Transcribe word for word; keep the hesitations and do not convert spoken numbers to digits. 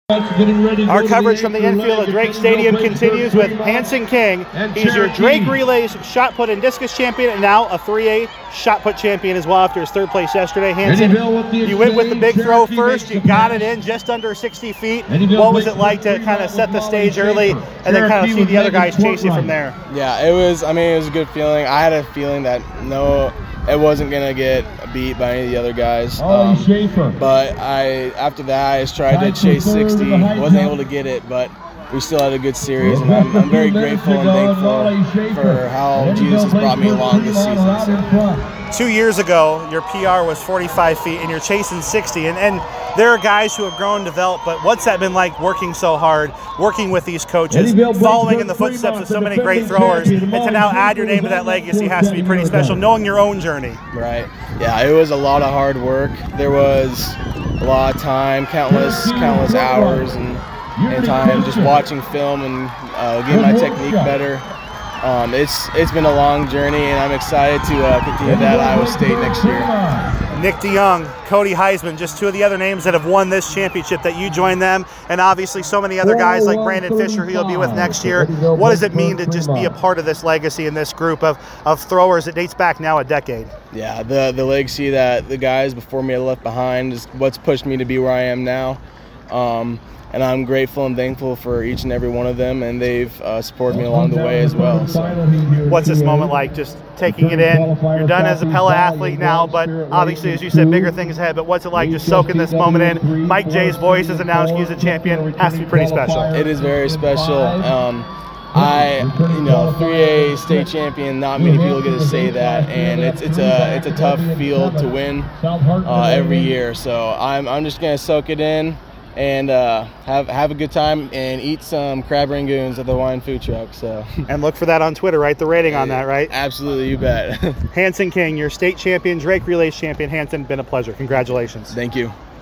Our coverage from the infield of Drake Stadium continues with Hanson King. He's your Drake Relays shot put and discus champion, and now a three A shot put champion as well after his third place yesterday. Hanson, you went with the big throw first. You got it in just under sixty feet. What was it like to kind of set the stage early and then kind of see the other guys chase you from there? Yeah, it was, I mean, it was a good feeling. I had a feeling that no, it wasn't going to get beat by any of the other guys. Um, but I, after that, I just tried to chase sixty. Wasn't able to get it, but we still had a good series, and I'm, I'm very grateful and thankful for how Jesus has brought me along this season. So. Two years ago, your P R was forty-five feet, and you're chasing sixty. And, and there are guys who have grown and developed, but what's that been like working so hard, working with these coaches, following in the footsteps of so many great throwers, and to now add your name to that legacy has to be pretty special, knowing your own journey. Right. Yeah, it was a lot of hard work. There was a lot of time, countless, countless hours, and, and time just watching film and uh, getting my technique better. Um, it's it's been a long journey, and I'm excited to uh, continue that at Iowa State next year. Nick DeYoung, Cody Heisman, just two of the other names that have won this championship that you joined them, and obviously so many other guys like Brandon Fisher who you'll be with next year. What does it mean to just be a part of this legacy and this group of, of throwers that dates back now a decade? Yeah, the, the legacy that the guys before me left behind is what's pushed me to be where I am now. Um, And I'm grateful and thankful for each and every one of them, and they've uh, supported me along the way as well. So. What's this moment like, just taking it in? You're done as a Pella athlete now, but obviously, as you said, bigger things ahead. But what's it like just soaking this moment in? Mike J's voice has announced you as a champion. Has to be pretty special. It is very special. Um, I, you know, three A state champion. Not many people get to say that, and it's it's a it's a tough field to win uh, every year. So I'm I'm just gonna soak it in. And uh, have have a good time and eat some crab rangoons at the wine food truck. So and look for that on Twitter, right? The rating on that, right? Absolutely, you bet. Hanson King, your state champion, Drake Relays champion. Hanson, been a pleasure. Congratulations. Thank you.